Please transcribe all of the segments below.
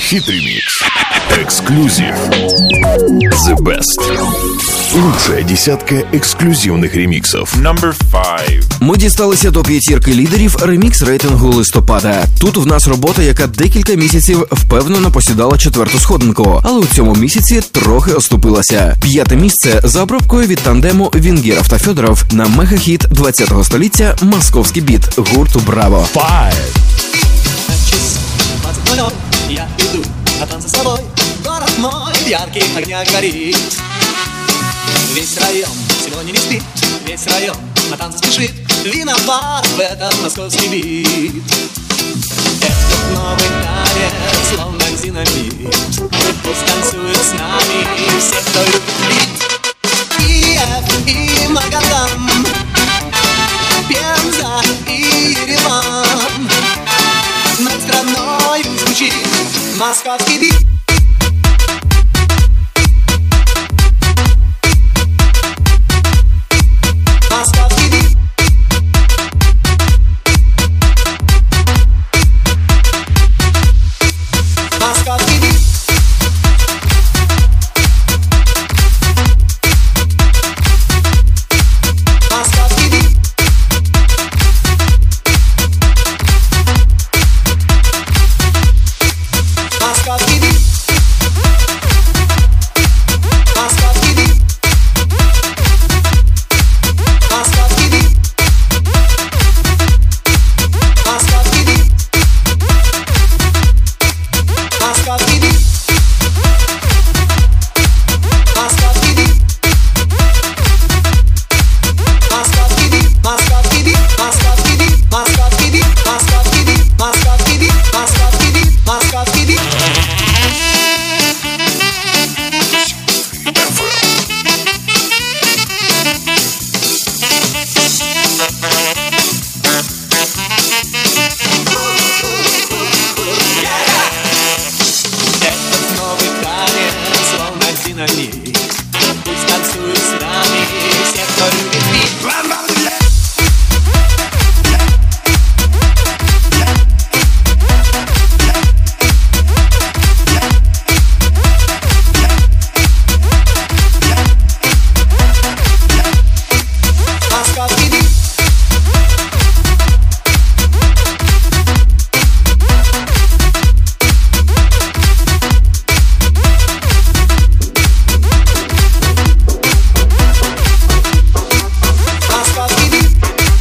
Хит-ремикс. Эксклюзив. The Best. Лучшая десятка эксклюзивних реміксів. Number 5. Ми дісталися до п'ятірки лідерів ремікс рейтингу листопада. Тут в нас робота, яка декілька місяців впевнено посідала четверту сходинку, але у цьому місяці трохи оступилася. П'яте місце за обробкою від тандему Венгеров та Федоров на мегахіт 20-го століття «Московський біт» гурту «Браво». 5. Я иду, а танцы с тобой. Город мой в ярких огнях горит. Весь район сегодня не спит. Весь район на танцы спешит. Виноват в этот московский бит. Этот новый танец, словно динамит. Пусть танцует с нами все, кто любит бит. И Магадан, Пенза и Ереван. Над страной звучит московский бит. Московский бит. Московский бит. Московский бит. Moskovский бит. Moskovский бит. Moskovский бит. Moskovский бит. Moskovский бит. Moskovский бит. Moskovский бит. Moskovский бит. Moskovский бит. Moskovский бит. Moskovский бит. Moskovский бит. Moskovский бит. Moskovский бит. Этот новый танец, словно динамит. Пусть танцуют с нами все, кто любит бит. Moskovский бит. Moskovский бит.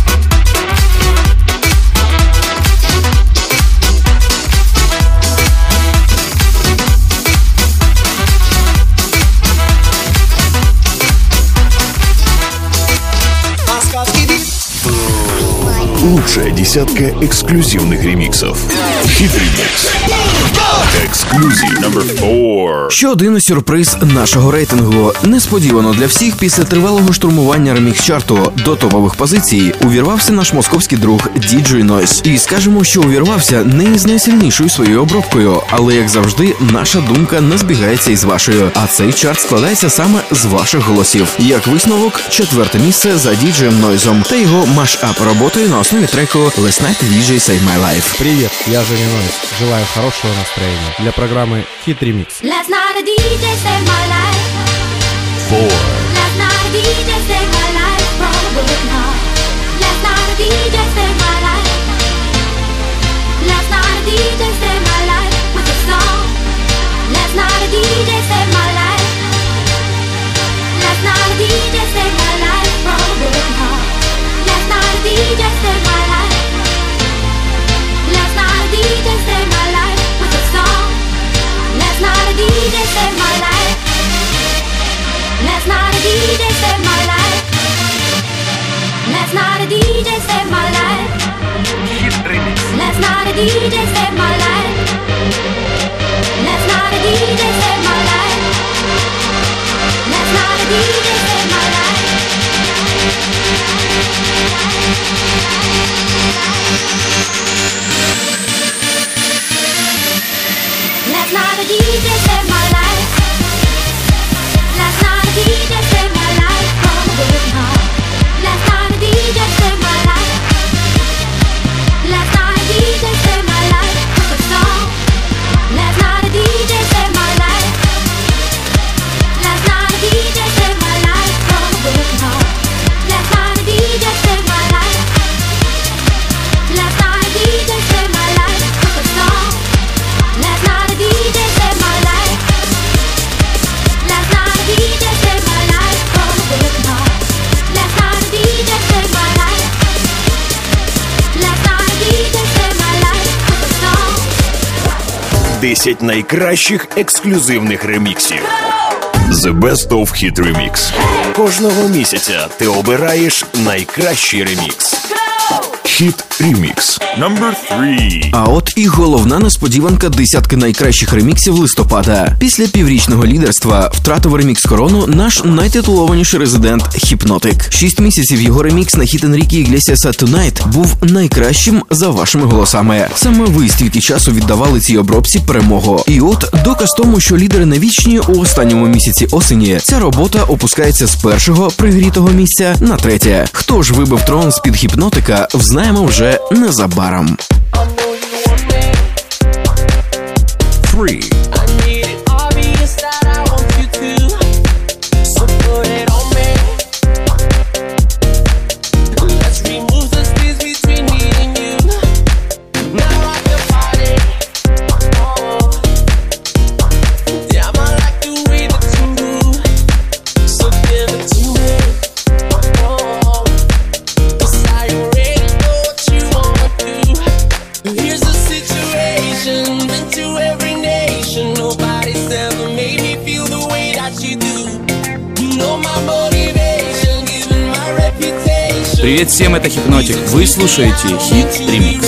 Moskovский бит. Лучшая десятка эксклюзивных ремиксов. Хит-ремикс. Эксклюзив. Number 4. Ще один сюрприз нашого рейтингу. Несподівано для всіх після тривалого штурмування ремікс-чарту до топових позицій увірвався наш московський друг DJ Noise. І скажемо, що увірвався не із найсильнішою своєю обробкою, але, як завжди, наша думка не збігається із вашою. А цей чарт складається саме з ваших голосів. Як висновок, четверте місце за DJ Noise та його маш-ап роботою на основі треку Last Night DJ Save My Life. Привет, я Женя Нойс. Желаю хорошего настроения для программы Hit Remix. Last night a DJ saved my life. 4. Last night a DJ saved my life from a broken heart. Last night a DJ saved my life. Last night a DJ saved my life with a song. Last night a DJ saved my life. Last night a DJ saved my life from a broken heart. Last night a DJ saved my life. Last night a DJ saved my life with a song. Last night a DJ saved my life. Last night a DJ saved my life. Last night a DJ saved my life. Last night a DJ saved my life. Last night a DJ saved my life. Last night a DJ saved my life. Last night a DJ saved my life. Last night a DJ saved my life from a broken heart. Last night a DJ saved my life. Last night a DJ saved my life with a song. Last night a DJ 10 найкращих ексклюзивних реміксів. The Best of Hit Remix. Кожного місяця ти обираєш найкращий ремікс. Hit Remix. Number 3. А от і головна несподіванка десятки найкращих реміксів листопада. Після піврічного лідерства втратив ремікс-корону наш найтитулованіший резидент Hypnotic. 6 місяців його ремікс на хіт Енріке Іглесіаса Tonight був найкращим за вашими голосами. Саме ви стільки часу віддавали цій обробці перемогу. І от доказ тому, що лідери не вічні, у останньому місяці осені ця робота опускається з першого пригрітого місця на третє. Хто ж вибив трон з-під Hypnotica, взнаємо вже незабаром. 3. Привет всем, это Hypnotic. Вы слушаете Hit Remix.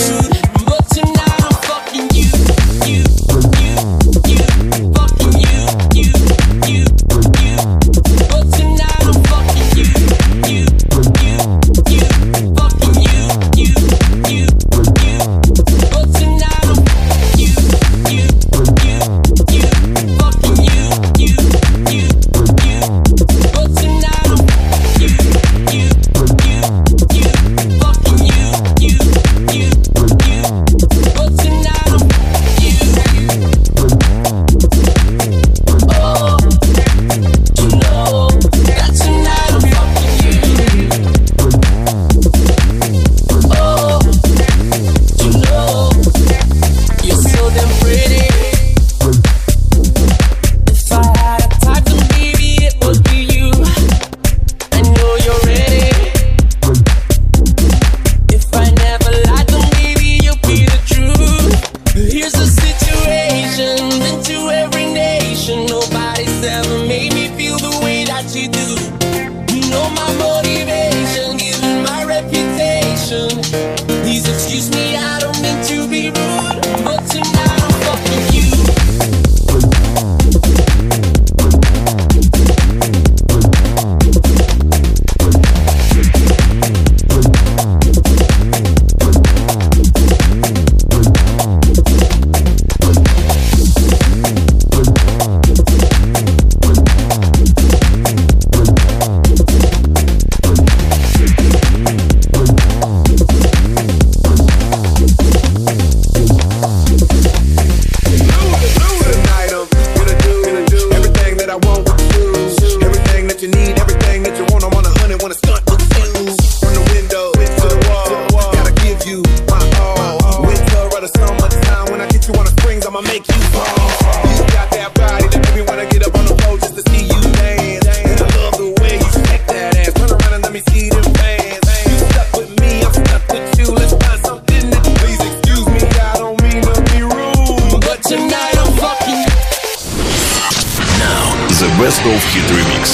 Best of Hit Remix.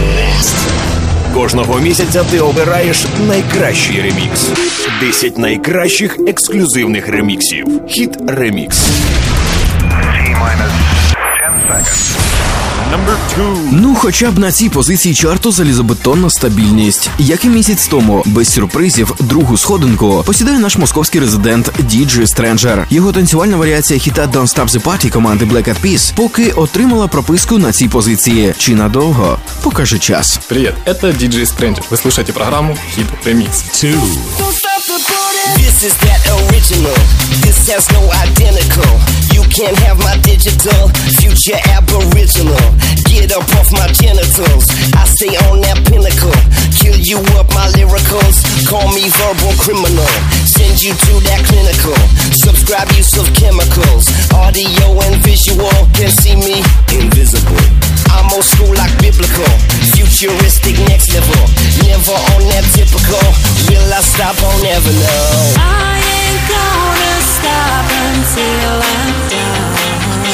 Кожного місяця ти обираєш найкращий ремікс. 10 найкращих ексклюзивних реміксів. Hit Remix. Number 2. Ну, хоча б на цій позиції чарту залізобетонна стабільність. Як і місяць тому, без сюрпризів, другу сходинку посідає наш московський резидент DJ Stranger. Його танцювальна варіація хіта Don't Stop the Party команди Black Eyed Peas поки отримала прописку на цій позиції. Чи надовго? Покаже час. Привет, это DJ Stranger. Вы слушаете программу Hit Remix. 2. This is that original. This has no identical. You can't have my digital. Future aboriginal. Get up off my genitals. I stay on that pinnacle. Kill you up my lyricals. Call me verbal criminal. Send you to that clinical. Subscribe use of chemicals. Audio and visual. Can see me invisible. I'm old school like biblical. Futuristic next level. Never on that typical. Will I stop? I'll never know. I ain't gonna stop until I'm done.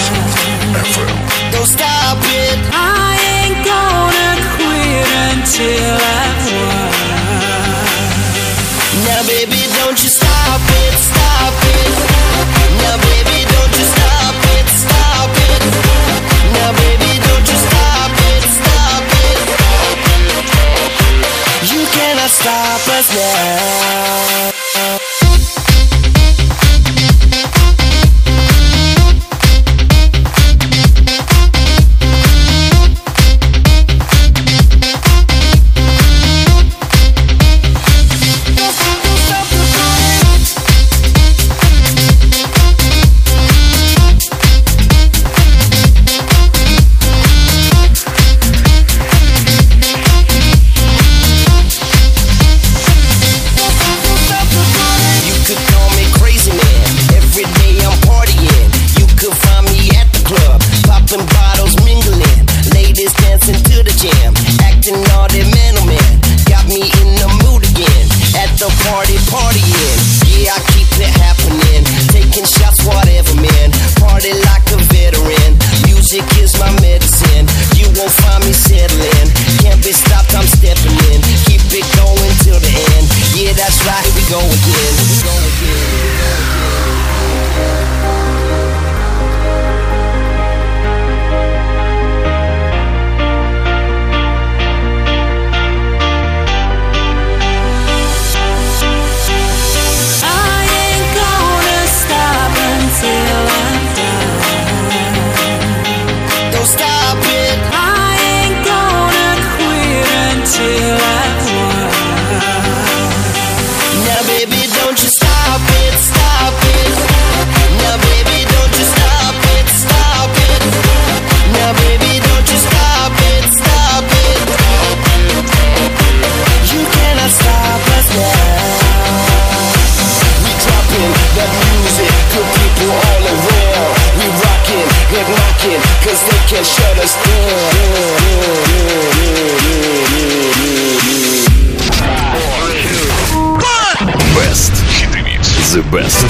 me settle in. Can't be stopped, I'm stepping in. Keep it going till the end. Yeah, that's right, here we go again. Cause they can't shut us Best Hit Remix. The best.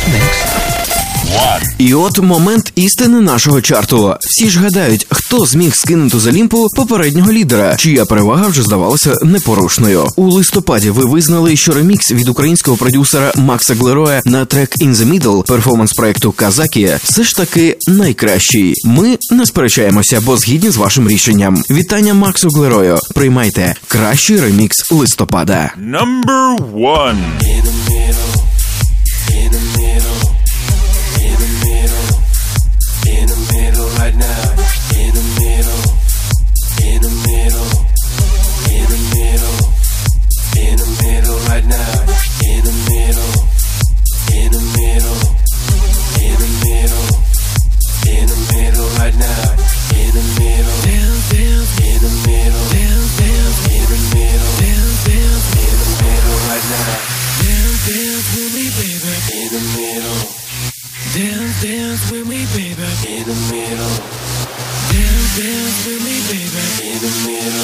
І от момент істини нашого чарту. Всі ж гадають, хто зміг скинути з Олімпу попереднього лідера, чия перевага вже здавалася непорушною. У листопаді ви визнали, що ремікс від українського продюсера Макса Глероя на трек «In the Middle» перформанс-проекту «Казакі» все ж таки найкращий. Ми не сперечаємося, бо згідні з вашим рішенням. Вітання Максу Глерою. Приймайте кращий ремікс листопада. Number 1. In the middle.